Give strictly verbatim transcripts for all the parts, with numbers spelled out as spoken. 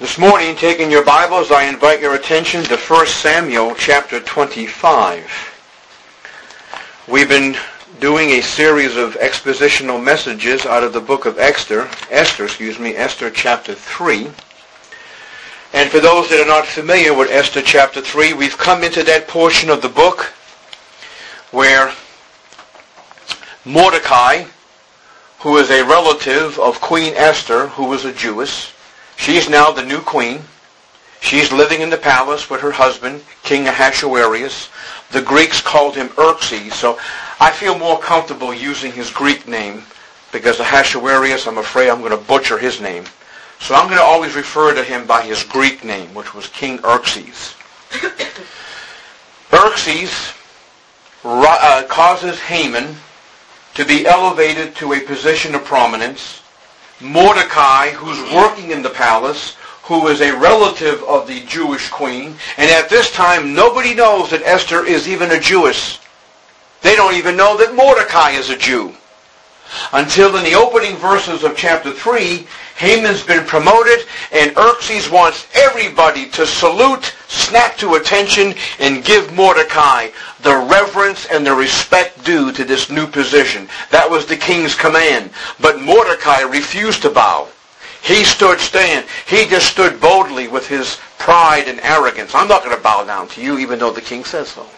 This morning, taking your Bibles, I invite your attention to First Samuel chapter twenty-five. We've been doing a series of expositional messages out of the book of Esther, Esther, excuse me, Esther chapter three. And for those that are not familiar with Esther chapter three, we've come into that portion of the book where Mordecai, who is a relative of Queen Esther, who was a Jewess, she's now the new queen. She's living in the palace with her husband, King Ahasuerus. The Greeks called him Xerxes, so I feel more comfortable using his Greek name because Ahasuerus, I'm afraid I'm going to butcher his name. So I'm going to always refer to him by his Greek name, which was King Xerxes. Xerxes uh, causes Haman to be elevated to a position of prominence. Mordecai, who's working in the palace, who is a relative of the Jewish queen, and at this time nobody knows that Esther is even a Jewess. They don't even know that Mordecai is a Jew. Until in the opening verses of chapter three, Haman's been promoted, and Xerxes wants everybody to salute, snap to attention, and give Mordecai the reverence and the respect due to this new position. That was the king's command. But Mordecai refused to bow. He stood stand. He just stood boldly with his pride and arrogance. I'm not going to bow down to you, even though the king says so.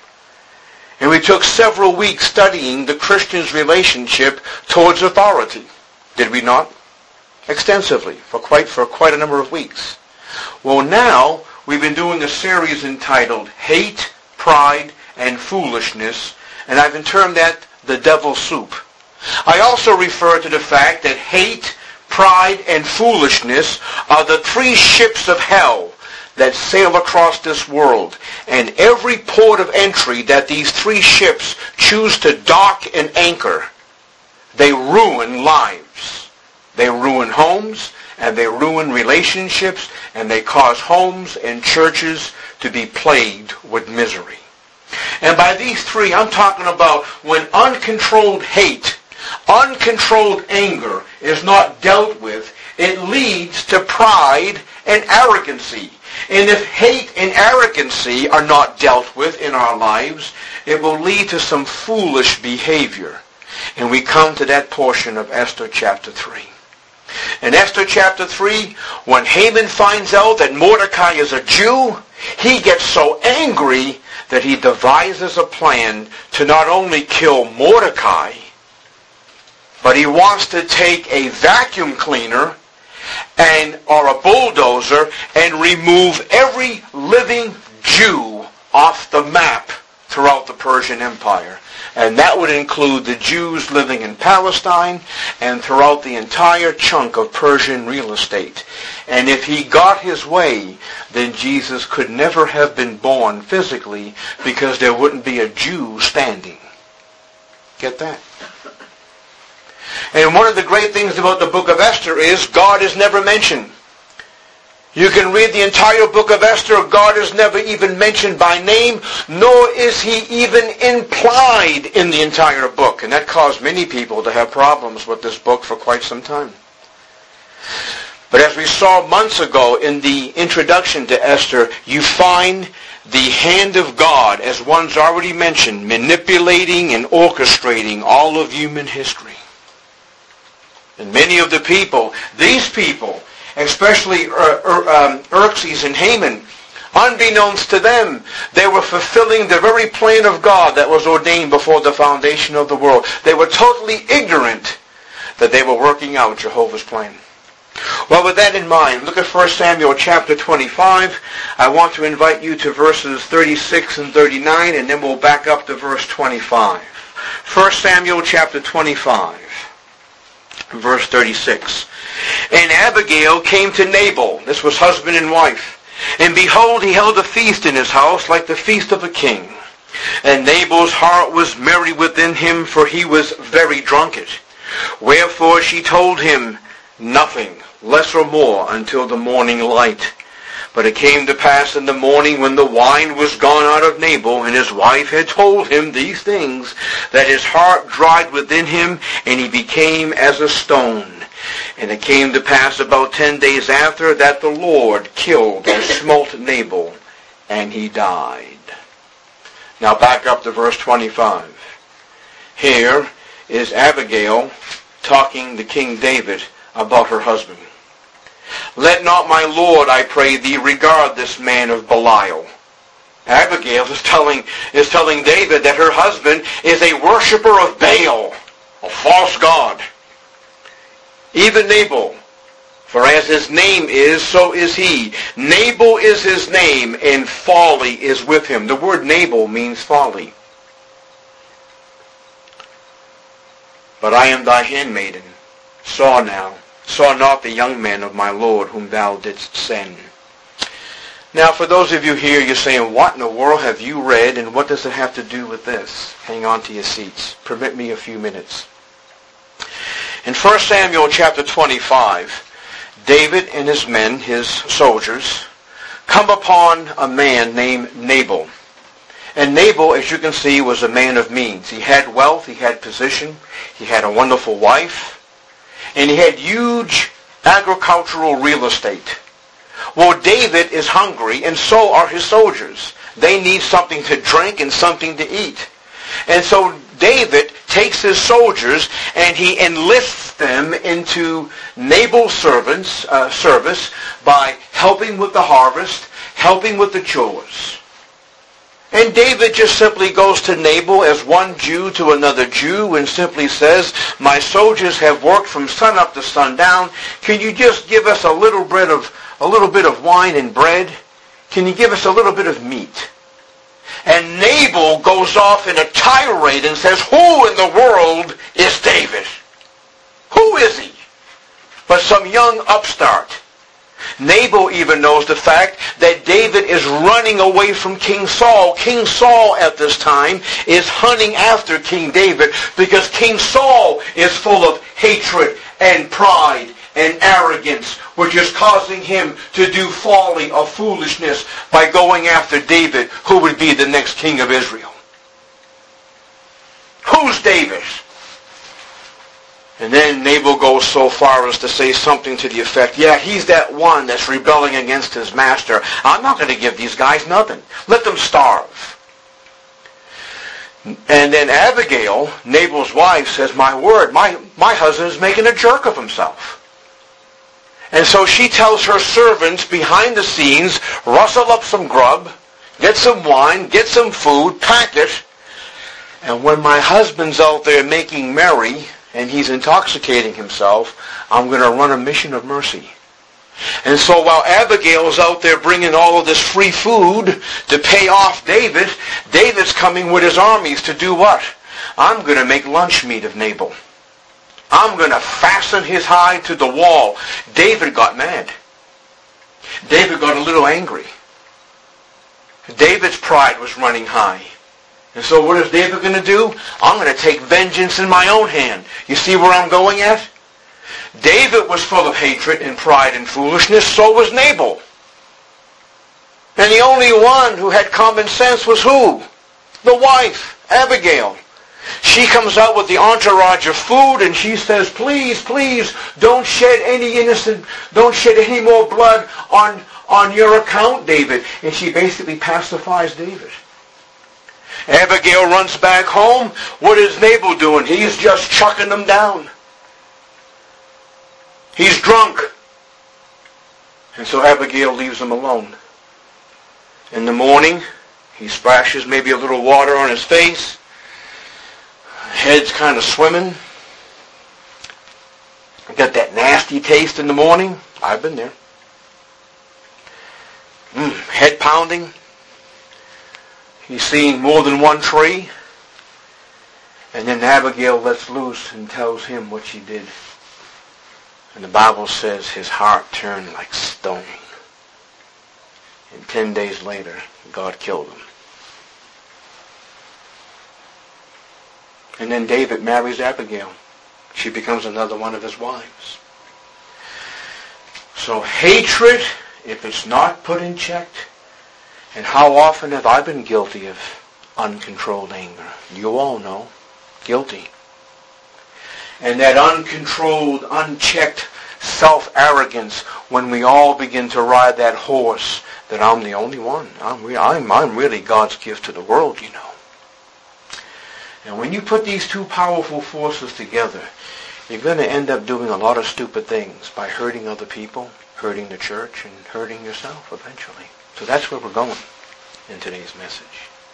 And we took several weeks studying the Christian's relationship towards authority. Did we not? Extensively, for quite for quite a number of weeks. Well, now we've been doing a series entitled Hate, Pride, and Foolishness, and I've termed that the devil's soup. I also refer to the fact that hate, pride, and foolishness are the three ships of hell that sail across this world. And every port of entry that these three ships choose to dock and anchor, they ruin lives. They ruin homes, and they ruin relationships, and they cause homes and churches to be plagued with misery. And by these three, I'm talking about when uncontrolled hate, uncontrolled anger is not dealt with, it leads to pride and arrogancy. And if hate and arrogancy are not dealt with in our lives, it will lead to some foolish behavior. And we come to that portion of Esther chapter three. In Esther chapter three, when Haman finds out that Mordecai is a Jew, he gets so angry that he devises a plan to not only kill Mordecai, but he wants to take a vacuum cleaner and or a bulldozer and remove every living Jew off the map throughout the Persian Empire. And that would include the Jews living in Palestine and throughout the entire chunk of Persian real estate. And if he got his way, then Jesus could never have been born physically because there wouldn't be a Jew standing. Get that? And one of the great things about the book of Esther is God is never mentioned. You can read the entire book of Esther. God is never even mentioned by name, nor is he even implied in the entire book. And that caused many people to have problems with this book for quite some time. But as we saw months ago in the introduction to Esther, you find the hand of God, as one's already mentioned, manipulating and orchestrating all of human history. And many of the people, these people, especially Xerxes and Haman, unbeknownst to them, they were fulfilling the very plan of God that was ordained before the foundation of the world. They were totally ignorant that they were working out Jehovah's plan. Well, with that in mind, look at First Samuel chapter twenty-five. I want to invite you to verses thirty-six and thirty-nine, and then we'll back up to verse twenty-five. First Samuel chapter twenty-five. Verse thirty-six. And Abigail came to Nabal. This was husband and wife. And behold, he held a feast in his house like the feast of a king. And Nabal's heart was merry within him, for he was very drunken. Wherefore she told him nothing, less or more, until the morning light. But it came to pass in the morning, when the wine was gone out of Nabal, and his wife had told him these things, that his heart dried within him, and he became as a stone. And it came to pass about ten days after that the Lord killed or smote Nabal, and he died. Now back up to verse twenty-five. Here is Abigail talking to King David about her husband. Let not my Lord, I pray thee, regard this man of Belial. Abigail is telling, is telling David that her husband is a worshiper of Baal, a false god. Even Nabal, for as his name is, so is he. Nabal is his name, and folly is with him. The word Nabal means folly. But I am thy handmaiden. Saw now, saw not the young man of my Lord whom thou didst send. Now, for those of you here, you're saying, what in the world have you read, and what does it have to do with this? Hang on to your seats. Permit me a few minutes. In First Samuel chapter twenty-five, David and his men, his soldiers, come upon a man named Nabal. And Nabal, as you can see, was a man of means. He had wealth, he had position, he had a wonderful wife, and he had huge agricultural real estate. Well, David is hungry, and so are his soldiers. They need something to drink and something to eat. And so David takes his soldiers and he enlists them into Nabal's servants, uh, service by helping with the harvest, helping with the chores. And David just simply goes to Nabal as one Jew to another Jew and simply says, my soldiers have worked from sun up to sundown. Can you just give us a little bit of a little bit of wine and bread? Can you give us a little bit of meat? And Nabal goes off in a tirade and says, who in the world is David? Who is he? But some young upstart. Nabal even knows the fact that David is running away from King Saul. King Saul at this time is hunting after King David because King Saul is full of hatred and pride and arrogance, which is causing him to do folly or foolishness by going after David, who would be the next king of Israel. Who's David? And then Nabal goes so far as to say something to the effect, yeah, he's that one that's rebelling against his master. I'm not going to give these guys nothing. Let them starve. And then Abigail, Nabal's wife, says, my word, my, my husband's making a jerk of himself. And so she tells her servants behind the scenes, rustle up some grub, get some wine, get some food, pack it. And when my husband's out there making merry and he's intoxicating himself, I'm going to run a mission of mercy. And so while Abigail's out there bringing all of this free food to pay off David, David's coming with his armies to do what? I'm going to make lunch meat of Nabal. I'm going to fasten his hide to the wall. David got mad. David got a little angry. David's pride was running high. And so what is David going to do? I'm going to take vengeance in my own hand. You see where I'm going at? David was full of hatred and pride and foolishness. So was Nabal. And the only one who had common sense was who? The wife, Abigail. She comes out with the entourage of food and she says, please, please, don't shed any innocent, don't shed any more blood on, on your account, David. And she basically pacifies David. Abigail runs back home. What is Nabal doing? He's just chucking them down. He's drunk. And so Abigail leaves him alone. In the morning, he splashes maybe a little water on his face. Head's kind of swimming. Got that nasty taste in the morning. I've been there. Mm, head pounding. He's seeing more than one tree. And then Abigail lets loose and tells him what she did. And the Bible says his heart turned like stone. And ten days later, God killed him. And then David marries Abigail. She becomes another one of his wives. So hatred, if it's not put in check, and how often have I been guilty of uncontrolled anger? You all know. Guilty. and that uncontrolled, unchecked self-arrogance when we all begin to ride that horse that I'm the only one. I'm, re- I'm, I'm really God's gift to the world, you know. And when you put these two powerful forces together, you're going to end up doing a lot of stupid things by hurting other people, hurting the church, and hurting yourself eventually. So that's where we're going in today's message.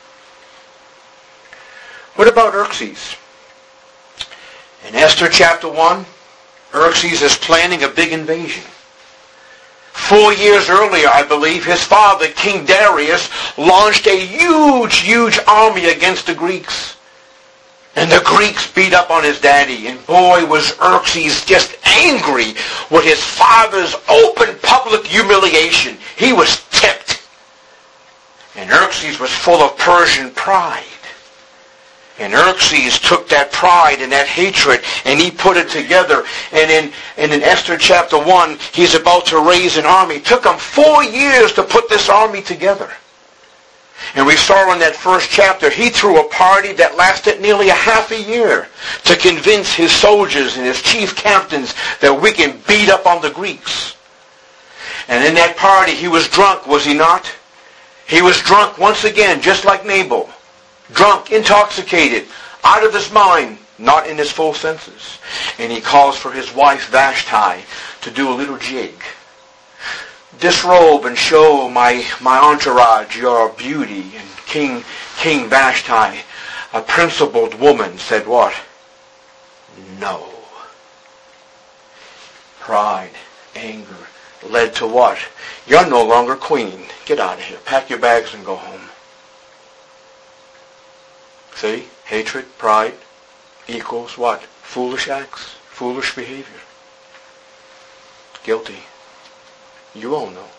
What about Xerxes? In Esther chapter one, Xerxes is planning a big invasion. Four years earlier, I believe, his father, King Darius, launched a huge, huge army against the Greeks. And the Greeks beat up on his daddy. And boy, was Xerxes just angry with his father's open public humiliation. He was tipped. And Xerxes was full of Persian pride. And Xerxes took that pride and that hatred and he put it together. And in, and in Esther chapter one, he's about to raise an army. It took him four years to put this army together. And we saw in that first chapter, he threw a party that lasted nearly a half a year to convince his soldiers and his chief captains that we can beat up on the Greeks. And in that party, he was drunk, was he not? He was drunk once again, just like Nabal. Drunk, intoxicated, out of his mind, not in his full senses. And he calls for his wife Vashti to do a little jig. Disrobe and show my, my entourage your beauty. And King, King Vashti, a principled woman, said what? No. Pride, anger, led to what? You're no longer queen. Get out of here. Pack your bags and go home. See? Hatred, pride, equals what? Foolish acts, foolish behavior. Guilty. You all know.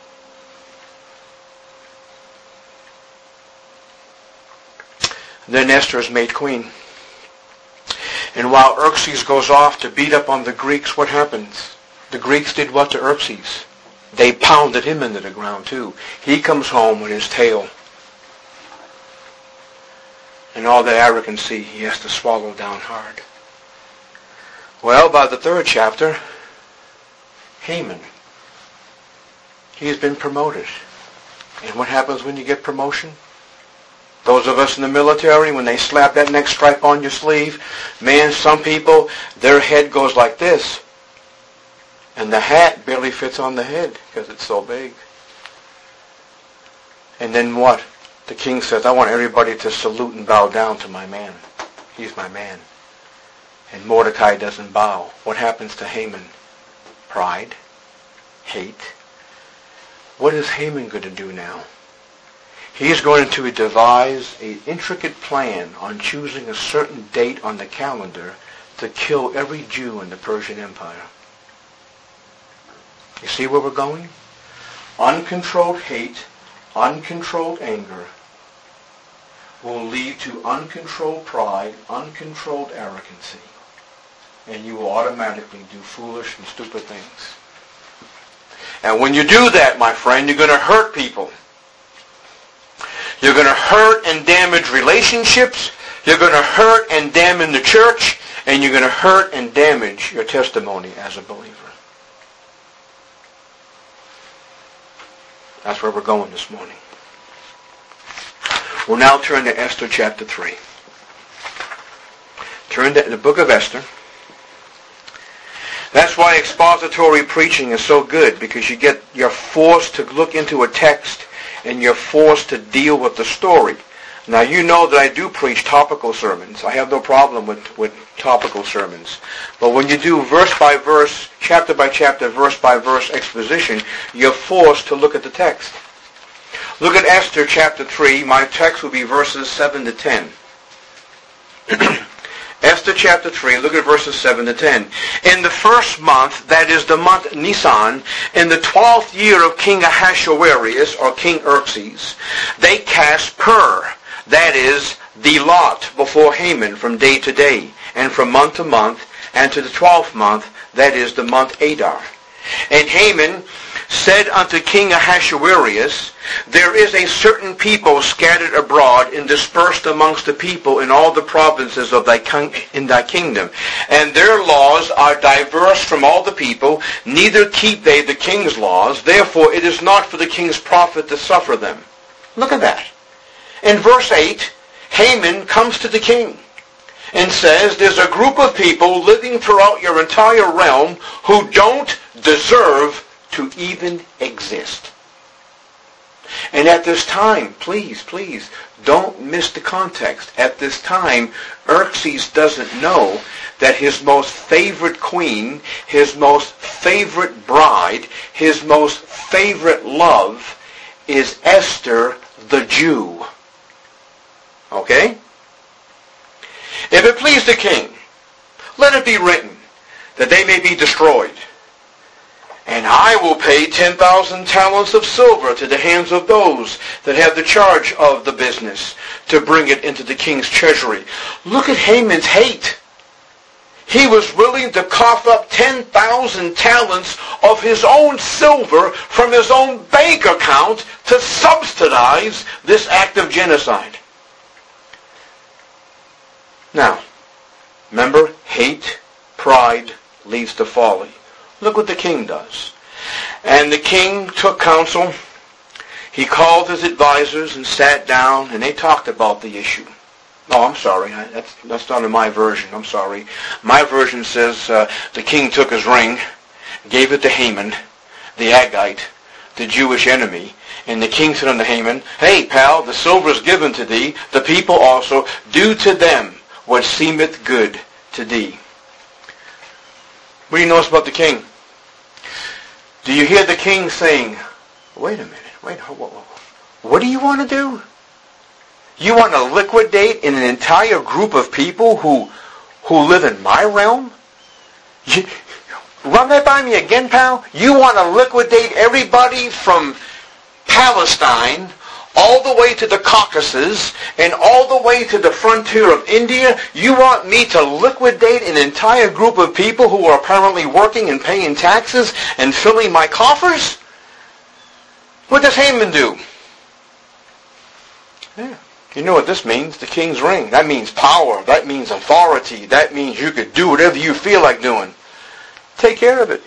Then Esther is made queen. And while Xerxes goes off to beat up on the Greeks, what happens? The Greeks did what to Xerxes? They pounded him into the ground too. He comes home with his tail. And all that arrogancy he has to swallow down hard. Well, by the third chapter, Haman. He has been promoted. And what happens when you get promotion? Those of us in the military, when they slap that next stripe on your sleeve, man, some people, their head goes like this. And the hat barely fits on the head because it's so big. And then what? The king says, I want everybody to salute and bow down to my man. He's my man. And Mordecai doesn't bow. What happens to Haman? Pride. Hate. What is Haman going to do now? He's going to devise an intricate plan on choosing a certain date on the calendar to kill every Jew in the Persian Empire. You see where we're going? Uncontrolled hate, uncontrolled anger will lead to uncontrolled pride, uncontrolled arrogancy. And you will automatically do foolish and stupid things. And when you do that, my friend, you're going to hurt people. You're going to hurt and damage relationships. You're going to hurt and damage the church. And you're going to hurt and damage your testimony as a believer. That's where we're going this morning. We'll now turn to Esther chapter three. Turn to the book of Esther. That's why expository preaching is so good, because you get, you're forced to look into a text and you're forced to deal with the story. Now, you know that I do preach topical sermons. I have no problem with, with topical sermons. But when you do verse by verse, chapter by chapter, verse by verse exposition, you're forced to look at the text. Look at Esther chapter three. My text will be verses seven to ten. Esther chapter three, look at verses seven to ten. In the first month, that is the month Nisan, in the twelfth year of King Ahasuerus, or King Xerxes, they cast pur, that is, the lot, before Haman from day to day, and from month to month, and to the twelfth month, that is the month Adar. And Haman said unto King Ahasuerus, there is a certain people scattered abroad and dispersed amongst the people in all the provinces of thy king- in thy kingdom. And their laws are diverse from all the people, neither keep they the king's laws. Therefore it is not for the king's profit to suffer them. Look at that. In verse eight, Haman comes to the king and says, there's a group of people living throughout your entire realm who don't deserve to even exist. And at this time, please, please, don't miss the context. At this time, Xerxes doesn't know that his most favorite queen, his most favorite bride, his most favorite love is Esther the Jew. Okay? If it please the king, let it be written that they may be destroyed. And I will pay ten thousand talents of silver to the hands of those that have the charge of the business to bring it into the king's treasury. Look at Haman's hate. He was willing to cough up ten thousand talents of his own silver from his own bank account to subsidize this act of genocide. Now, remember, hate, pride leads to folly. Look what the king does. And the king took counsel. He called his advisors and sat down, and they talked about the issue. Oh, I'm sorry. That's, that's not in my version. I'm sorry. My version says uh, the king took his ring, gave it to Haman, the Agagite, the Jewish enemy, and the king said unto Haman, hey, pal, the silver is given to thee, the people also, do to them what seemeth good to thee. What do you notice about the king? Do you hear the king saying, wait a minute, wait, what do you want to do? You want to liquidate an entire group of people who who live in my realm? You, run that by me again, pal. You want to liquidate everybody from Palestine all the way to the Caucasus and all the way to the frontier of India? You want me to liquidate an entire group of people who are apparently working and paying taxes and filling my coffers? What does Haman do? Yeah. You know what this means? The king's ring. That means power. That means authority. That means you could do whatever you feel like doing. Take care of it.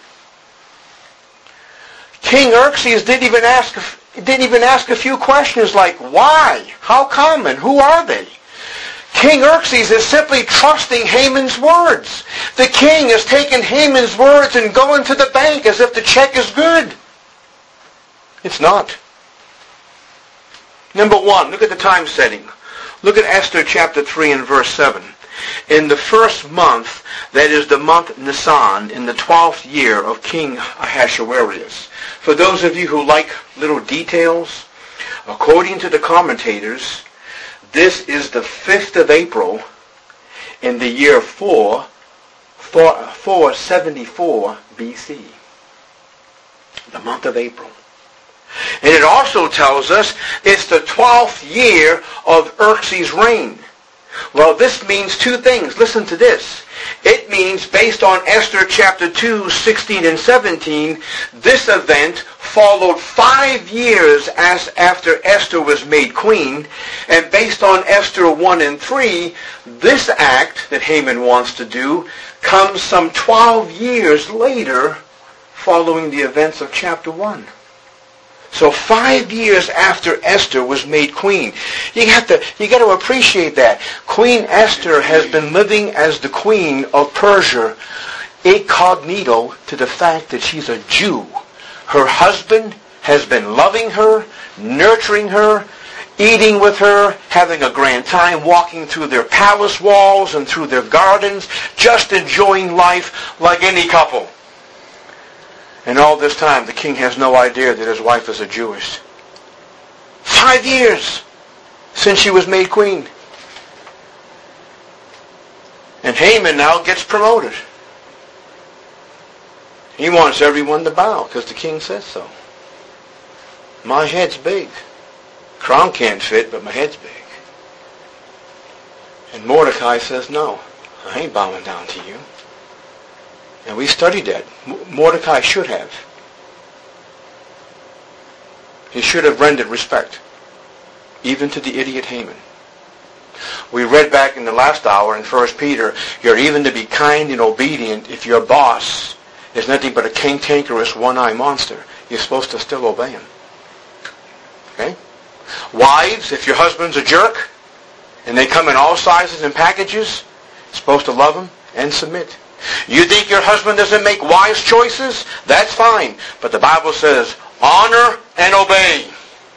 King Xerxes didn't even ask didn't even ask a few questions like why, how come, and who are they? King Xerxes is simply trusting Haman's words. The king has taken Haman's words and going to the bank as if the check is good. It's not. Number one, look at the time setting. Look at Esther chapter three and verse seven. In the first month, that is the month Nisan, in the twelfth year of King Ahasuerus. For those of you who like little details, according to the commentators, this is the fifth of April in the year four, four seventy-four B C. The month of April. And it also tells us it's the twelfth year of Xerxes' reign. Well, this means two things. Listen to this. It means, based on Esther chapter two, sixteen and seventeen, this event followed five years as after Esther was made queen. And based on Esther one and three, this act that Haman wants to do comes some twelve years later following the events of chapter one. So five years after Esther was made queen. You have to, you got to appreciate that. Queen Esther has been living as the queen of Persia, incognito to the fact that she's a Jew. Her husband has been loving her, nurturing her, eating with her, having a grand time, walking through their palace walls and through their gardens, just enjoying life like any couple. And all this time, the king has no idea that his wife is a Jewess. Five years since she was made queen. And Haman now gets promoted. He wants everyone to bow because the king says so. My head's big. Crown can't fit, but my head's big. And Mordecai says, no, I ain't bowing down to you. And we studied that. Mordecai should have. He should have rendered respect, even to the idiot Haman. We read back in the last hour in First Peter, you're even to be kind and obedient if your boss is nothing but a cantankerous one-eyed monster. You're supposed to still obey him. Okay? Wives, if your husband's a jerk, and they come in all sizes and packages, you're supposed to love him and submit. You think your husband doesn't make wise choices? That's fine. But the Bible says, honor and obey.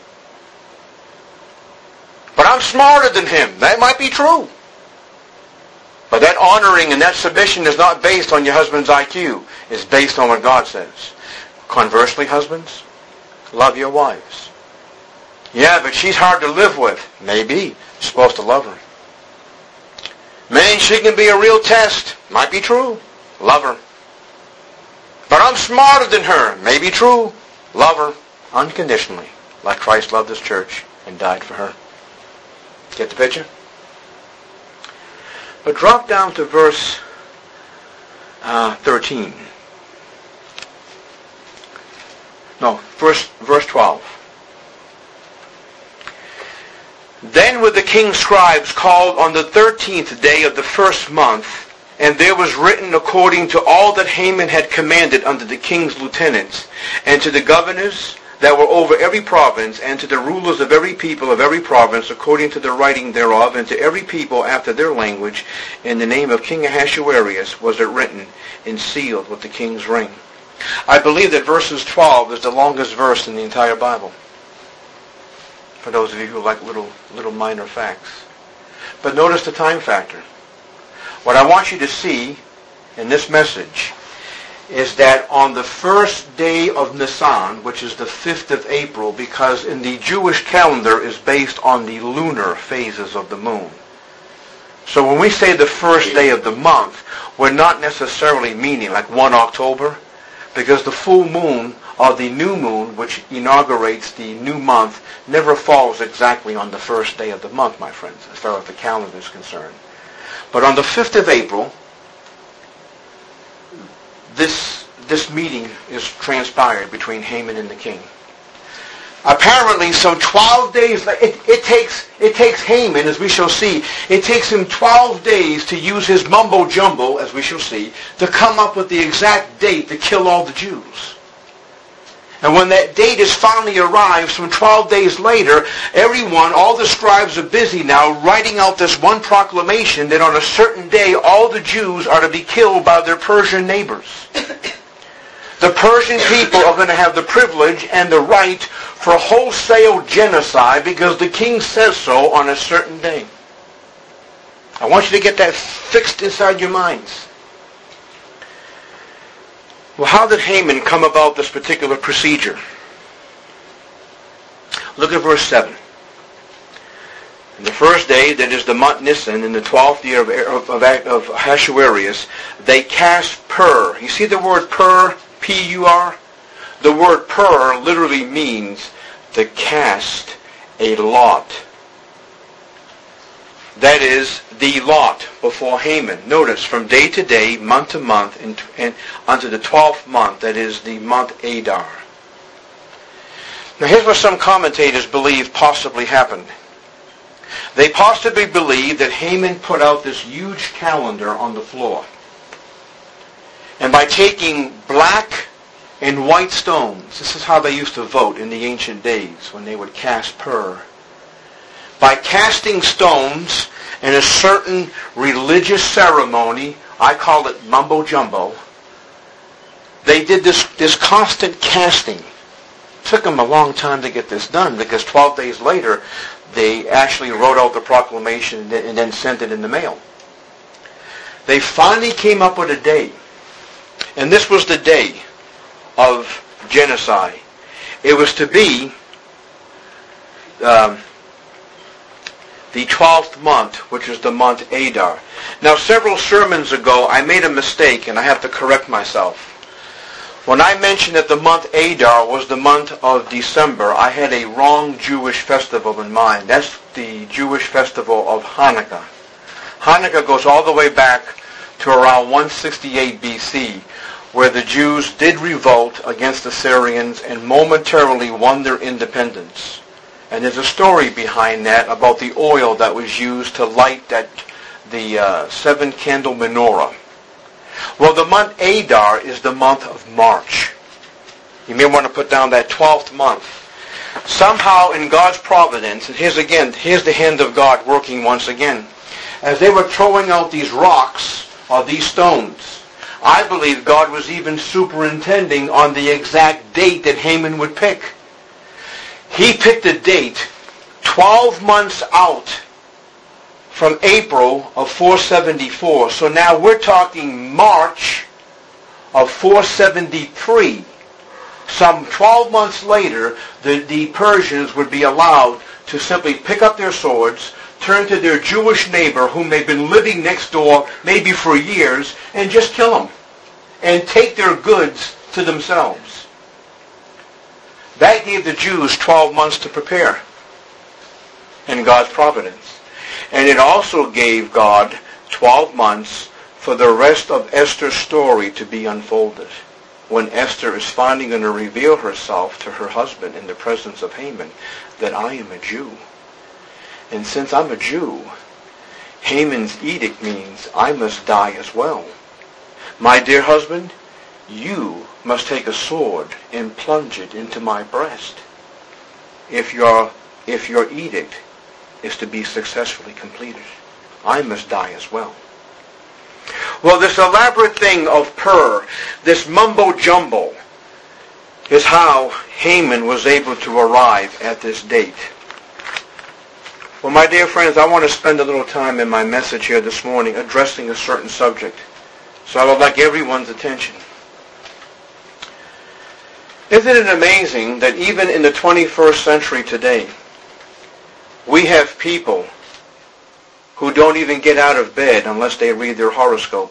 But I'm smarter than him. That might be true. But that honoring and that submission is not based on your husband's I Q. It's based on what God says. Conversely, husbands, love your wives. Yeah, but she's hard to live with. Maybe. You're supposed to love her. Man, she can be a real test. Might be true. Love her. But I'm smarter than her. May be true. Love her unconditionally, like Christ loved his church and died for her. Get the picture? But drop down to verse uh, thirteen. No, verse, verse twelve. Then were the king's scribes called on the thirteenth day of the first month, and there was written according to all that Haman had commanded unto the king's lieutenants, and to the governors that were over every province, and to the rulers of every people of every province, according to the writing thereof, and to every people after their language, in the name of King Ahasuerus was it written and sealed with the king's ring. I believe that verses twelve is the longest verse in the entire Bible. For those of you who like little little minor facts. But notice the time factor. What I want you to see in this message is that on the first day of Nisan, which is the fifth of April, because in the Jewish calendar is based on the lunar phases of the moon. So when we say the first day of the month, we're not necessarily meaning like first of October, because the full moon or the new moon, which inaugurates the new month, never falls exactly on the first day of the month, my friends, as far as the calendar is concerned. But on the fifth of April, this this meeting is transpired between Haman and the king. Apparently, some twelve days, it, it takes it takes Haman, as we shall see, it takes him twelve days to use his mumbo-jumbo, as we shall see, to come up with the exact date to kill all the Jews. And when that date is finally arrived, some twelve days later, everyone, all the scribes are busy now writing out this one proclamation that on a certain day all the Jews are to be killed by their Persian neighbors. The Persian people are going to have the privilege and the right for wholesale genocide because the king says so on a certain day. I want you to get that fixed inside your minds. Well, how did Haman come about this particular procedure? Look at verse seven. In the first day, that is the month Nisan, in the twelfth year of, of, of, of Ahasuerus, they cast pur. You see the word pur? P U R? The word pur literally means to cast a lot. That is the lot before Haman. Notice, from day to day, month to month, and, and unto the twelfth month, that is the month Adar. Now here's what some commentators believe possibly happened. They possibly believe that Haman put out this huge calendar on the floor. And by taking black and white stones, this is how they used to vote in the ancient days when they would cast pur. By casting stones in a certain religious ceremony, I call it mumbo-jumbo, they did this, this constant casting. It took them a long time to get this done because twelve days later, they actually wrote out the proclamation and then sent it in the mail. They finally came up with a day. And this was the day of genocide. It was to be um, the twelfth month, which is the month Adar. Now, several sermons ago, I made a mistake, and I have to correct myself. When I mentioned that the month Adar was the month of December, I had a wrong Jewish festival in mind. That's the Jewish festival of Hanukkah. Hanukkah goes all the way back to around one sixty-eight B C, where the Jews did revolt against the Syrians and momentarily won their independence. And there's a story behind that about the oil that was used to light that the uh, seven-candle menorah. Well, the month Adar is the month of March. You may want to put down that twelfth month. Somehow in God's providence, and here's again, here's the hand of God working once again. As they were throwing out these rocks, or these stones, I believe God was even superintending on the exact date that Haman would pick. He picked a date twelve months out from April of four seventy-four. So now we're talking March of four seventy-three. Some twelve months later, the, the Persians would be allowed to simply pick up their swords, turn to their Jewish neighbor whom they've been living next door maybe for years, and just kill them and take their goods to themselves. That gave the Jews twelve months to prepare in God's providence. And it also gave God twelve months for the rest of Esther's story to be unfolded. When Esther is finally going to reveal herself to her husband in the presence of Haman, that I am a Jew. And since I'm a Jew, Haman's edict means I must die as well. My dear husband, you must take a sword and plunge it into my breast if your, if your edict is to be successfully completed. I must die as well. Well, this elaborate thing of Pur, this mumbo-jumbo, is how Haman was able to arrive at this date. Well, my dear friends, I want to spend a little time in my message here this morning addressing a certain subject. So I would like everyone's attention. Isn't it amazing that even in the twenty-first century today, we have people who don't even get out of bed unless they read their horoscope?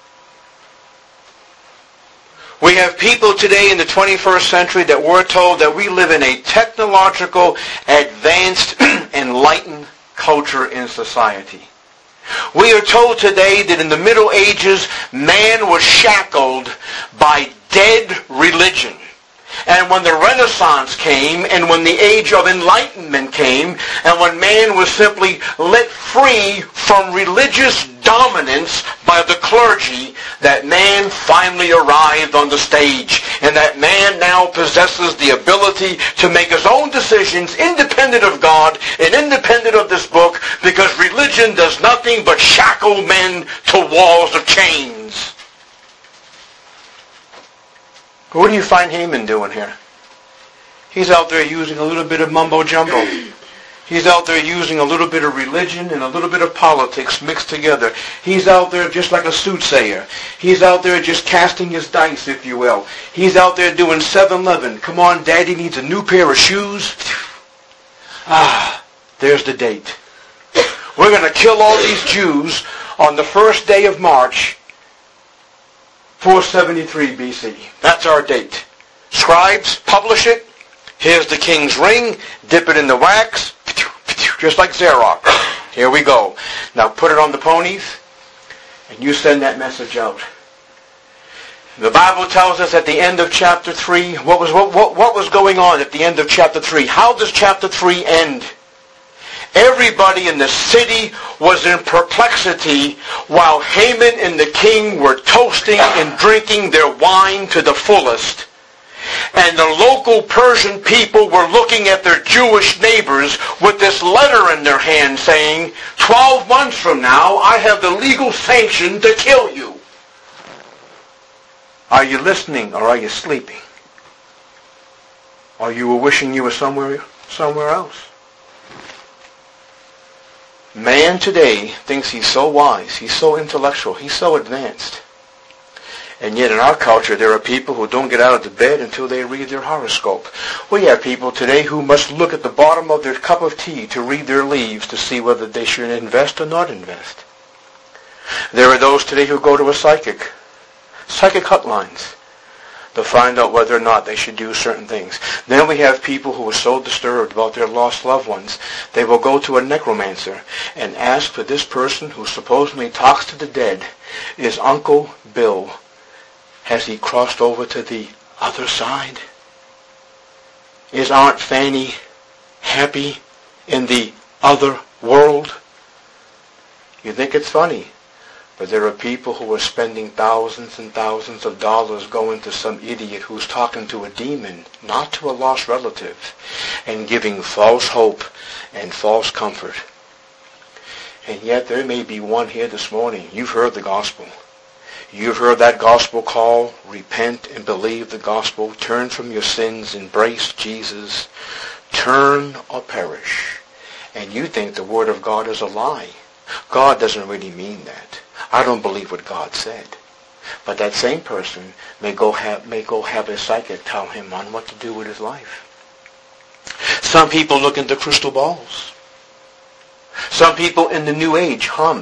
We have people today in the twenty-first century that we're told that we live in a technological, advanced, enlightened culture in society. We are told today that in the Middle Ages, man was shackled by dead religion. And when the Renaissance came, and when the age of enlightenment came, and when man was simply let free from religious dominance by the clergy, that man finally arrived on the stage. And that man now possesses the ability to make his own decisions independent of God and independent of this book, because religion does nothing but shackle men to walls of chains. But what do you find Haman doing here? He's out there using a little bit of mumbo-jumbo. He's out there using a little bit of religion and a little bit of politics mixed together. He's out there just like a soothsayer. He's out there just casting his dice, if you will. He's out there doing seven eleven. Come on, Daddy needs a new pair of shoes. Ah, there's the date. We're going to kill all these Jews on the first day of March, four seventy-three B C. That's our date. Scribes, publish it. Here's the king's ring. Dip it in the wax. Just like Xerox. Here we go. Now put it on the ponies, and you send that message out. The Bible tells us at the end of chapter three, what was what, what, what was going on at the end of chapter three? How does chapter three end? Everybody in the city was in perplexity while Haman and the king were toasting and drinking their wine to the fullest. And the local Persian people were looking at their Jewish neighbors with this letter in their hand saying, twelve months from now, I have the legal sanction to kill you. Are you listening or are you sleeping? Or you were wishing you were somewhere, somewhere else? Man today thinks he's so wise, he's so intellectual, he's so advanced. And yet in our culture there are people who don't get out of the bed until they read their horoscope. We have people today who must look at the bottom of their cup of tea to read their leaves to see whether they should invest or not invest. There are those today who go to a psychic, psychic hotlines, to find out whether or not they should do certain things. Then we have people who are so disturbed about their lost loved ones, they will go to a necromancer and ask for this person who supposedly talks to the dead, is Uncle Bill Has he crossed over to the other side? Is Aunt Fanny happy in the other world? You think it's funny, but there are people who are spending thousands and thousands of dollars going to some idiot who's talking to a demon, not to a lost relative, and giving false hope and false comfort. And yet there may be one here this morning. You've heard the gospel. You've heard that gospel call. Repent and believe the gospel. Turn from your sins. Embrace Jesus. Turn or perish. And you think the word of God is a lie. God doesn't really mean that. I don't believe what God said. But that same person may go have, may go have a psychic tell him on what to do with his life. Some people look into crystal balls. Some people in the New Age hum.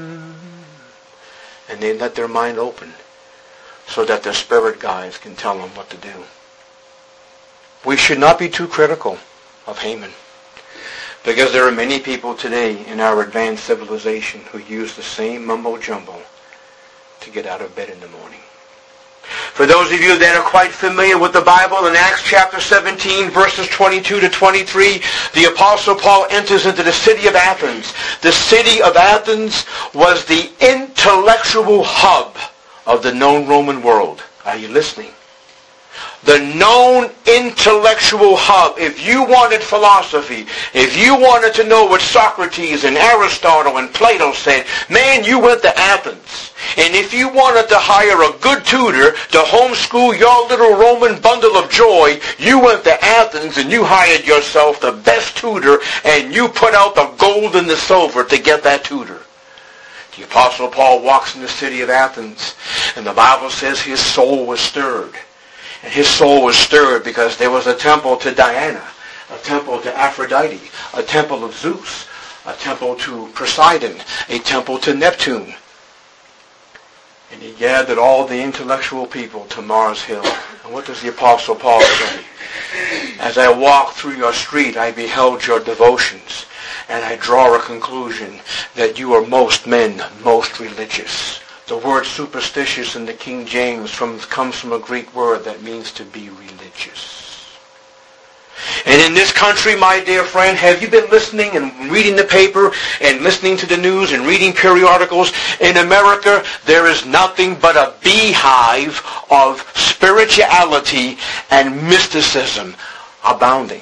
And they let their mind open so that their spirit guides can tell them what to do. We should not be too critical of Haman, because there are many people today in our advanced civilization who use the same mumbo-jumbo to get out of bed in the morning. For those of you that are quite familiar with the Bible, in Acts chapter seventeen, verses twenty-two to twenty-three, the Apostle Paul enters into the city of Athens. The city of Athens was the intellectual hub of the known Roman world. Are you listening? The known intellectual hub. If you wanted philosophy, if you wanted to know what Socrates and Aristotle and Plato said, man, you went to Athens. And if you wanted to hire a good tutor to homeschool your little Roman bundle of joy, you went to Athens and you hired yourself the best tutor, and you put out the gold and the silver to get that tutor. The Apostle Paul walks in the city of Athens, and the Bible says his soul was stirred. And his soul was stirred because there was a temple to Diana, a temple to Aphrodite, a temple of Zeus, a temple to Poseidon, a temple to Neptune. And he gathered all the intellectual people to Mars Hill. And what does the Apostle Paul say? As I walked through your street, I beheld your devotions, and I draw a conclusion that you are most men, most religious. The word superstitious in the King James from, comes from a Greek word that means to be religious. And in this country, my dear friend, have you been listening and reading the paper and listening to the news and reading periodicals? In America, there is nothing but a beehive of spirituality and mysticism abounding.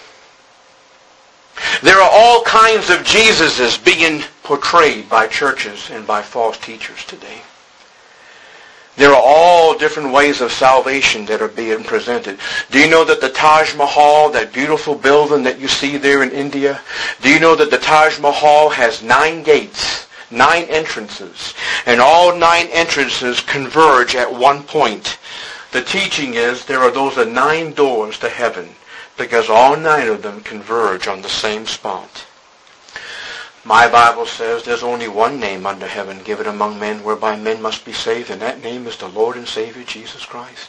There are all kinds of Jesuses being portrayed by churches and by false teachers today. There are all different ways of salvation that are being presented. Do you know that the Taj Mahal, that beautiful building that you see there in India, do you know that the Taj Mahal has nine gates, nine entrances, and all nine entrances converge at one point? The teaching is there are those are nine doors to heaven, because all nine of them converge on the same spot. My Bible says there's only one name under heaven given among men whereby men must be saved, and that name is the Lord and Savior Jesus Christ.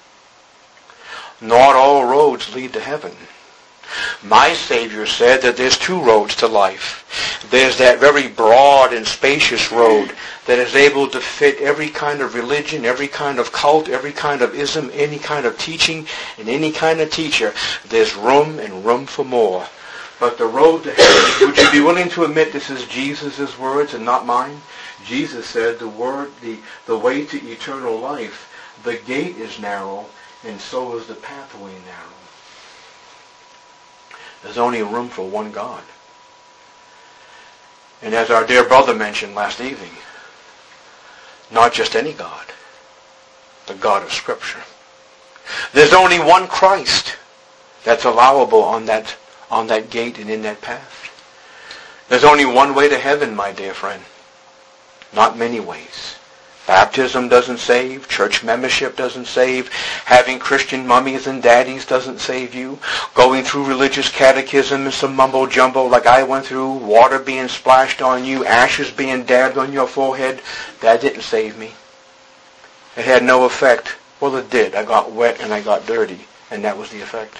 Not all roads lead to heaven. My Savior said that there's two roads to life. There's that very broad and spacious road that is able to fit every kind of religion, every kind of cult, every kind of ism, any kind of teaching, and any kind of teacher. There's room and room for more. But the road to heaven, would you be willing to admit this is Jesus' words and not mine? Jesus said the word, the, the way to eternal life, the gate is narrow, and so is the pathway narrow. There's only room for one God. And as our dear brother mentioned last evening, not just any God, the God of Scripture. There's only one Christ that's allowable on that on that gate and in that path. There's only one way to heaven, my dear friend. Not many ways. Baptism doesn't save. Church membership doesn't save. Having Christian mummies and daddies doesn't save you. Going through religious catechism and some mumbo-jumbo like I went through, water being splashed on you, ashes being dabbed on your forehead, that didn't save me. It had no effect. Well, it did. I got wet and I got dirty, and that was the effect.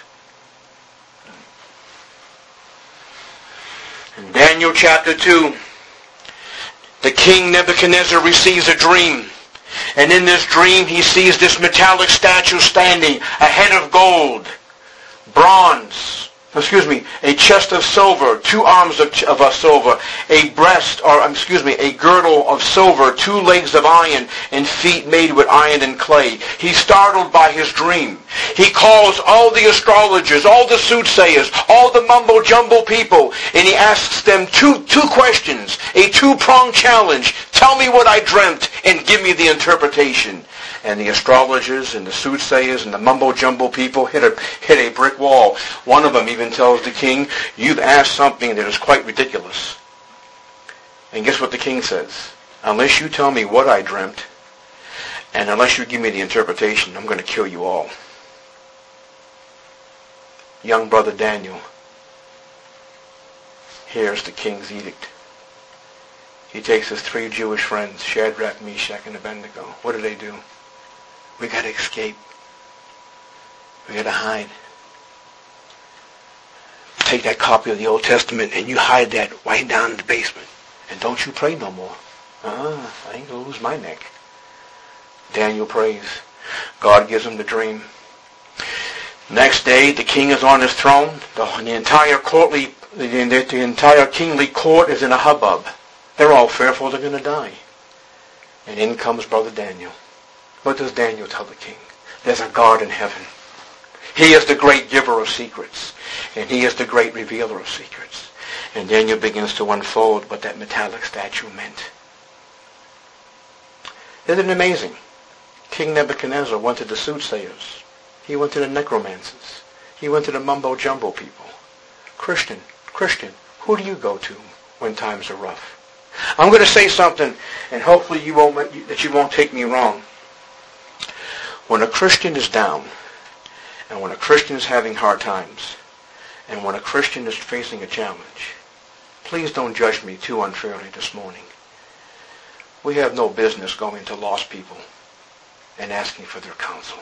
In Daniel chapter two, the king Nebuchadnezzar receives a dream. And in this dream, he sees this metallic statue standing, a head of gold, bronze, excuse me, a chest of silver, two arms of, of a silver, a breast, or excuse me, a girdle of silver, two legs of iron, and feet made with iron and clay. He's startled by his dream. He calls all the astrologers, all the soothsayers, all the mumbo-jumbo people, and he asks them two, two questions, a two-pronged challenge. Tell me what I dreamt and give me the interpretation. And the astrologers and the soothsayers and the mumbo-jumbo people hit a, hit a brick wall. One of them even tells the king, you've asked something that is quite ridiculous. And guess what the king says? Unless you tell me what I dreamt, and unless you give me the interpretation, I'm going to kill you all. Young brother Daniel hears the king's edict. He takes his three Jewish friends, Shadrach, Meshach, and Abednego. What do they do? We got to escape. We got to hide. Take that copy of the Old Testament and you hide that right down in the basement. And don't you pray no more. Uh-uh, I ain't going to lose my neck. Daniel prays. God gives him the dream. Next day, the king is on his throne. The, the entire courtly, the, the, the entire kingly court is in a hubbub. They're all fearful they're going to die. And in comes brother Daniel. What does Daniel tell the king? There's a God in heaven. He is the great giver of secrets. And he is the great revealer of secrets. And Daniel begins to unfold what that metallic statue meant. Isn't it amazing? King Nebuchadnezzar went to the soothsayers. He went to the necromancers. He went to the mumbo-jumbo people. Christian, Christian, who do you go to when times are rough? I'm going to say something, and hopefully you won't, that you won't take me wrong. When a Christian is down, and when a Christian is having hard times, and when a Christian is facing a challenge, please don't judge me too unfairly this morning. We have no business going to lost people and asking for their counsel.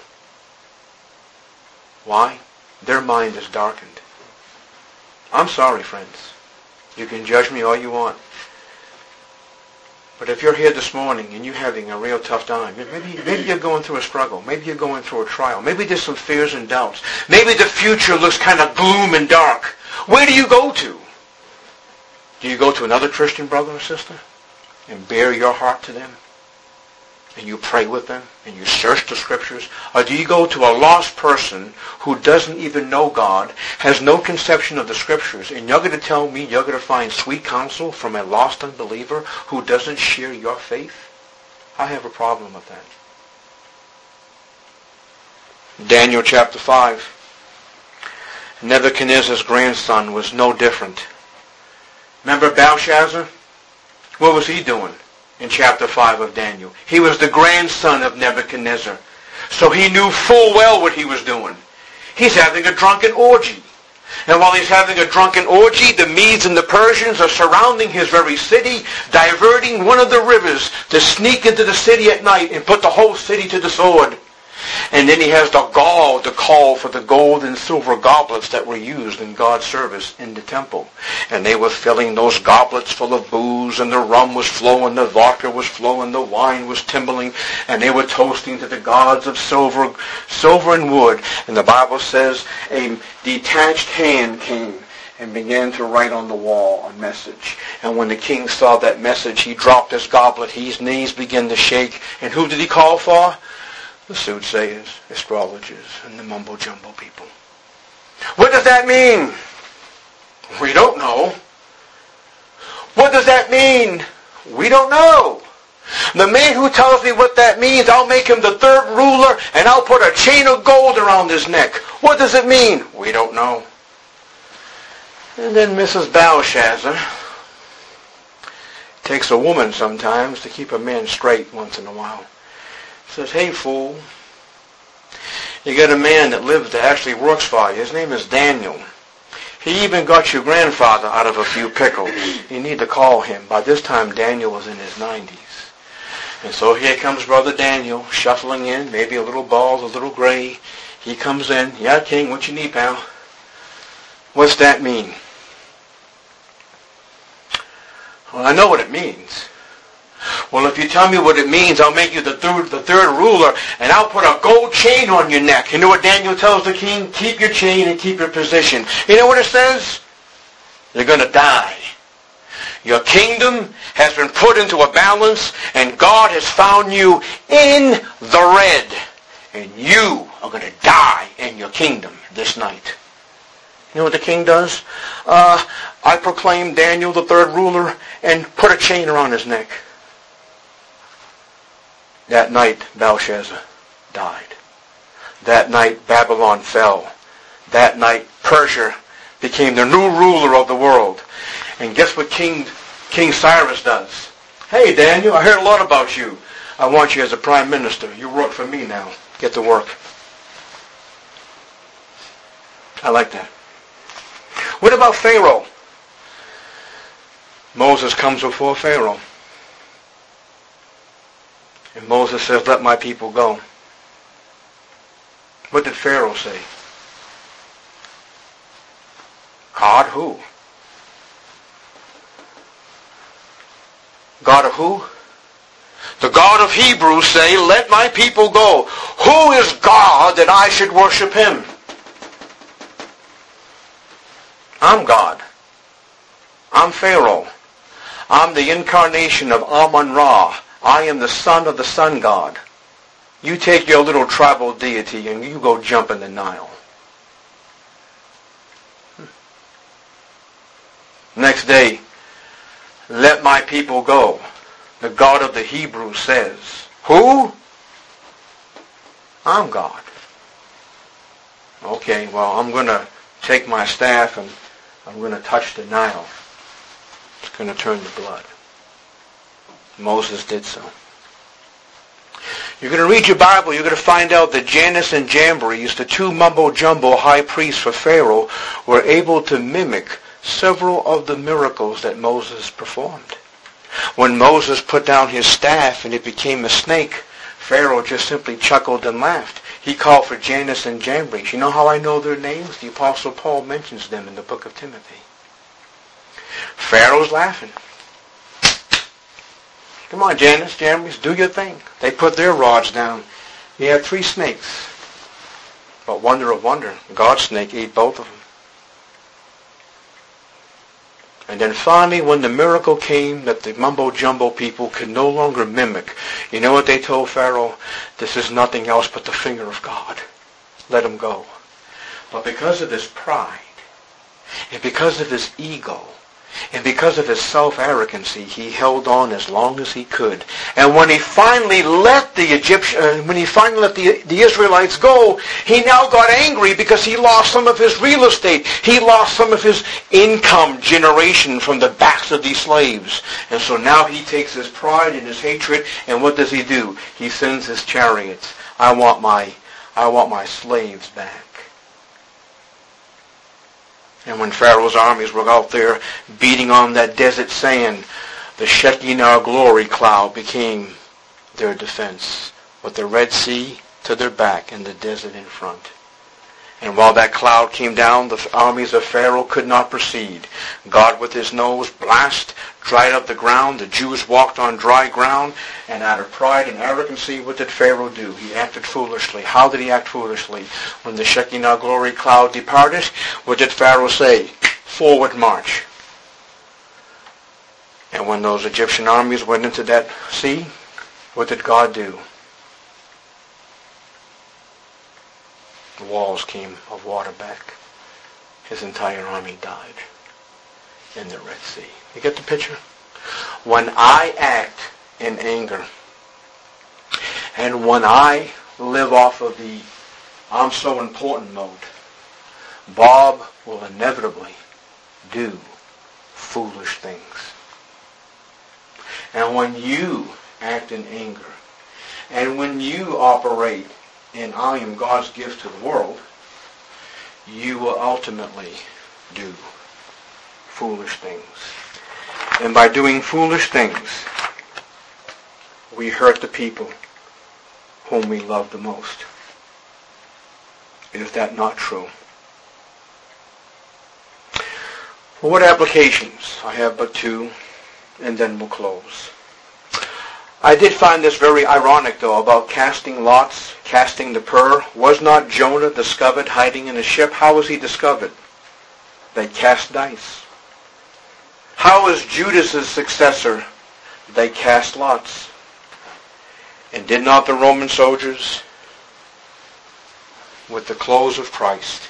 Why? Their mind is darkened. I'm sorry, friends. You can judge me all you want. But if you're here this morning and you're having a real tough time, maybe, maybe you're going through a struggle. Maybe you're going through a trial. Maybe there's some fears and doubts. Maybe the future looks kind of gloom and dark. Where do you go to? Do you go to another Christian brother or sister and bare your heart to them? And you pray with them and you search the scriptures? Or do you go to a lost person who doesn't even know God, has no conception of the scriptures, and you're going to tell me you're going to find sweet counsel from a lost unbeliever who doesn't share your faith? I have a problem with that. Daniel chapter five. Nebuchadnezzar's grandson was no different. Remember Belshazzar? What was he doing? In chapter five of Daniel. He was the grandson of Nebuchadnezzar. So he knew full well what he was doing. He's having a drunken orgy. And while he's having a drunken orgy, the Medes and the Persians are surrounding his very city, diverting one of the rivers to sneak into the city at night and put the whole city to the sword. And then he has the gall to call for the gold and silver goblets that were used in God's service in the temple. And they were filling those goblets full of booze, and the rum was flowing, the vodka was flowing, the wine was tumbling, and they were toasting to the gods of silver, silver and wood. And the Bible says a detached hand came and began to write on the wall a message. And when the king saw that message, he dropped his goblet, his knees began to shake. And who did he call for? The soothsayers, astrologers, and the mumbo-jumbo people. What does that mean? We don't know. What does that mean? We don't know. The man who tells me what that means, I'll make him the third ruler, and I'll put a chain of gold around his neck. What does it mean? We don't know. And then Missus Belshazzar takes a woman sometimes to keep a man straight once in a while. Says, hey, fool, you got a man that lives, that actually works for you. His name is Daniel. He even got your grandfather out of a few pickles. You need to call him. By this time, Daniel was in his nineties. And so here comes Brother Daniel, shuffling in, maybe a little bald, a little gray. He comes in. Yeah, King, what you need, pal? What's that mean? Well, I know what it means. Well, if you tell me what it means, I'll make you the third, the third ruler, and I'll put a gold chain on your neck. You know what Daniel tells the king? Keep your chain and keep your position. You know what it says? You're going to die. Your kingdom has been put into a balance, and God has found you in the red. And you are going to die in your kingdom this night. You know what the king does? Uh, I proclaim Daniel the third ruler and put a chain around his neck. That night, Belshazzar died. That night, Babylon fell. That night, Persia became the new ruler of the world. And guess what King King Cyrus does? Hey, Daniel, I heard a lot about you. I want you as a prime minister. You work for me now. Get to work. I like that. What about Pharaoh? Moses comes before Pharaoh. And Moses says, let my people go. What did Pharaoh say? God who? God of who? The God of Hebrews say, let my people go. Who is God that I should worship him? I'm God. I'm Pharaoh. I'm the incarnation of Amun-Ra. I am the son of the sun god. You take your little tribal deity and you go jump in the Nile. Next day, let my people go. The God of the Hebrews says, who? I'm God. Okay, well, I'm going to take my staff and I'm going to touch the Nile. It's going to turn to blood. Moses did so. You're going to read your Bible, you're going to find out that Jannes and Jambres, the two mumbo-jumbo high priests for Pharaoh, were able to mimic several of the miracles that Moses performed. When Moses put down his staff and it became a snake, Pharaoh just simply chuckled and laughed. He called for Jannes and Jambres. You know how I know their names? The Apostle Paul mentions them in the book of Timothy. Pharaoh's laughing. Come on, Jannes, Jambres, do your thing. They put their rods down. He had three snakes. But wonder of wonder, God's snake ate both of them. And then finally, when the miracle came that the mumbo-jumbo people could no longer mimic, you know what they told Pharaoh? This is nothing else but the finger of God. Let him go. But because of his pride, and because of his ego, and because of his self-arrogancy, he held on as long as he could. And when he finally let the Egyptian, uh, when he finally let the, the Israelites go, he now got angry because he lost some of his real estate. He lost some of his income generation from the backs of these slaves. And so now he takes his pride and his hatred, and what does he do? He sends his chariots. I want my, I want my slaves back. And when Pharaoh's armies were out there beating on that desert sand, the Shekinah glory cloud became their defense, with the Red Sea to their back and the desert in front. And while that cloud came down, the armies of Pharaoh could not proceed. God with his nose blast dried up the ground. The Jews walked on dry ground. And out of pride and arrogancy, what did Pharaoh do? He acted foolishly. How did he act foolishly? When the Shekinah glory cloud departed, what did Pharaoh say? Forward march. And when those Egyptian armies went into that sea, what did God do? The walls came of water back. His entire army died in the Red Sea. You get the picture? When I act in anger, and when I live off of the I'm so important mode, Bob will inevitably do foolish things. And when you act in anger, and when you operate in I am God's gift to the world, you will ultimately do foolish things. And by doing foolish things, we hurt the people whom we love the most. Is that not true? For what applications? I have but two, and then we'll close. I did find this very ironic, though, about casting lots, casting the pur. Was not Jonah discovered hiding in a ship? How was he discovered? They cast dice. How was Judas' successor? They cast lots. And did not the Roman soldiers, with the clothes of Christ,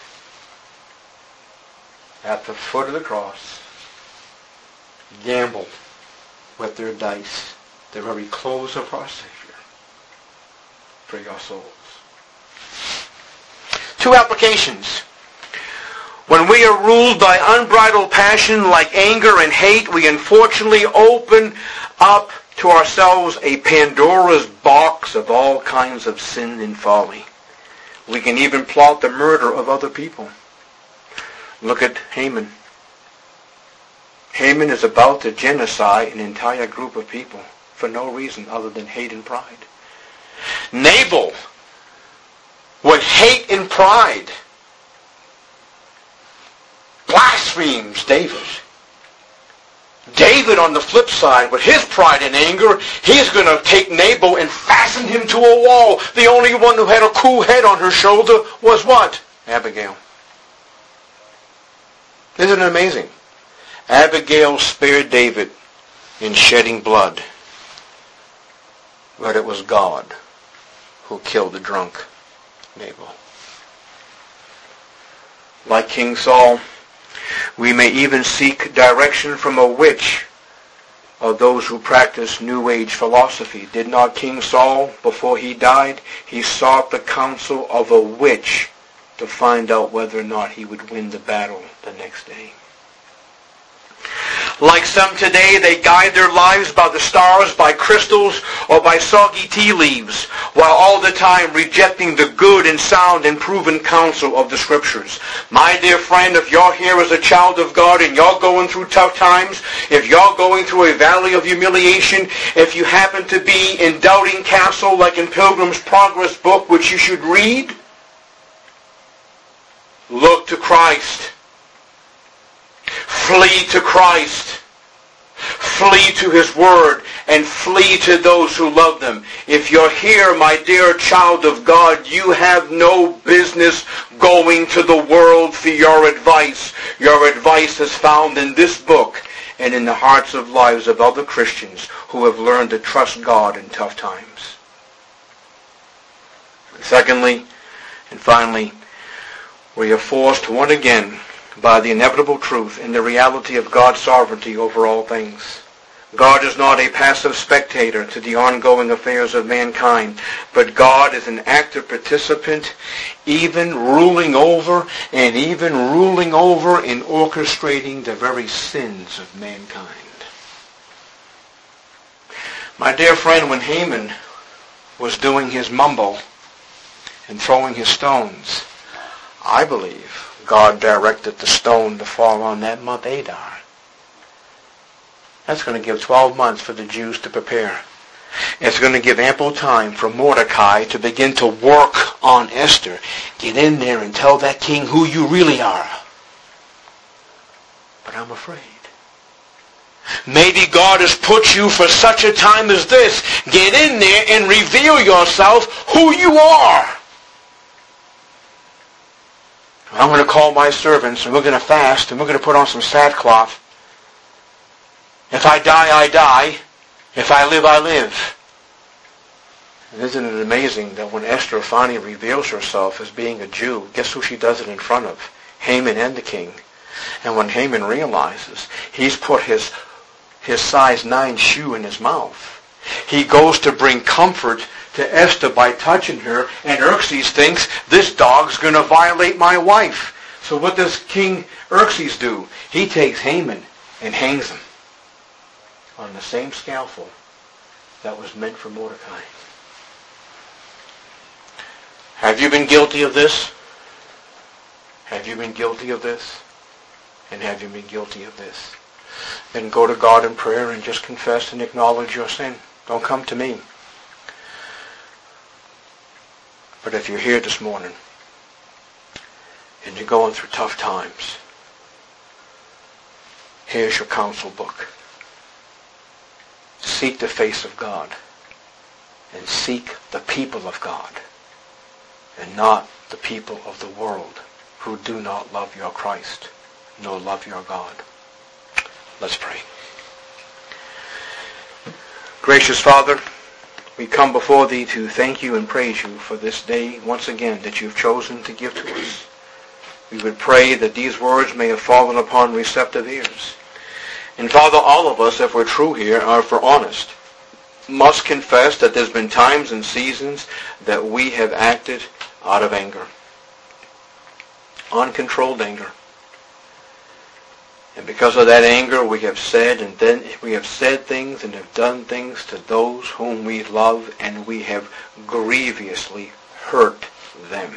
at the foot of the cross, gamble with their dice, the very clothes of our Savior, for your souls? Two applications. When we are ruled by unbridled passion like anger and hate, we unfortunately open up to ourselves a Pandora's box of all kinds of sin and folly. We can even plot the murder of other people. Look at Haman. Haman is about to genocide an entire group of people for no reason other than hate and pride. Nabal, with hate and pride, blasphemes David. David, on the flip side, with his pride and anger, he's going to take Nabal and fasten him to a wall. The only one who had a cool head on her shoulder was what? Abigail. Isn't it amazing? Abigail spared David in shedding blood, but it was God who killed the drunk Nabal. Like King Saul, we may even seek direction from a witch or those who practice New Age philosophy. Did not King Saul, before he died, he sought the counsel of a witch to find out whether or not he would win the battle the next day? Like some today, they guide their lives by the stars, by crystals, or by soggy tea leaves, while all the time rejecting the good and sound and proven counsel of the Scriptures. My dear friend, if you're here as a child of God and you're going through tough times, if you're going through a valley of humiliation, if you happen to be in Doubting Castle like in Pilgrim's Progress book, which you should read, look to Christ. Flee to Christ. Flee to His Word, and flee to those who love them. If you're here, my dear child of God, you have no business going to the world for your advice. Your advice is found in this book and in the hearts of lives of other Christians who have learned to trust God in tough times. Secondly, and finally, we are forced once again by the inevitable truth and the reality of God's sovereignty over all things. God is not a passive spectator to the ongoing affairs of mankind, but God is an active participant, even ruling over and even ruling over and orchestrating the very sins of mankind. My dear friend, when Haman was doing his mumble and throwing his stones, I believe God directed the stone to fall on that month Adar. That's going to give twelve months for the Jews to prepare. It's going to give ample time for Mordecai to begin to work on Esther. Get in there and tell that king who you really are. But I'm afraid. Maybe God has put you for such a time as this. Get in there and reveal yourself who you are. I'm going to call my servants, and we're going to fast, and we're going to put on some sackcloth. If I die, I die. If I live, I live. And isn't it amazing that when Esther finally reveals herself as being a Jew, guess who she does it in front of? Haman and the king. And when Haman realizes he's put his, his size nine shoe in his mouth, he goes to bring comfort to Esther by touching her, and Xerxes thinks, this dog's going to violate my wife. So what does King Xerxes do? He takes Haman and hangs him on the same scaffold that was meant for Mordecai. Have you been guilty of this? Have you been guilty of this? And have you been guilty of this? Then go to God in prayer and just confess and acknowledge your sin. Don't come to me. But if you're here this morning and you're going through tough times, here's your counsel book. Seek the face of God and seek the people of God and not the people of the world who do not love your Christ nor love your God. Let's pray. Gracious Father, we come before Thee to thank You and praise You for this day once again that You've chosen to give to us. We would pray that these words may have fallen upon receptive ears. And Father, all of us, if we're true here, are if we're honest, must confess that there's been times and seasons that we have acted out of anger. Uncontrolled anger. And because of that anger, we have said and then we have said things and have done things to those whom we love, and we have grievously hurt them.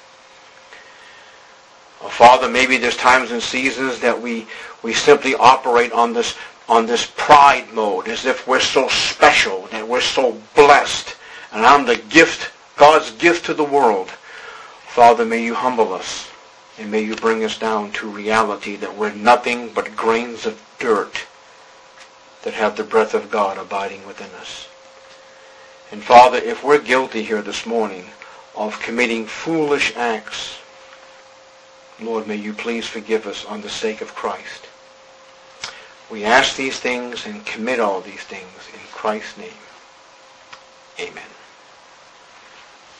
Oh, Father, maybe there's times and seasons that we, we simply operate on this on this pride mode, as if we're so special, that we're so blessed, and I'm the gift, God's gift to the world. Father, may You humble us, and may You bring us down to reality that we're nothing but grains of dirt that have the breath of God abiding within us. And Father, if we're guilty here this morning of committing foolish acts, Lord, may You please forgive us on the sake of Christ. We ask these things and commit all these things in Christ's name. Amen.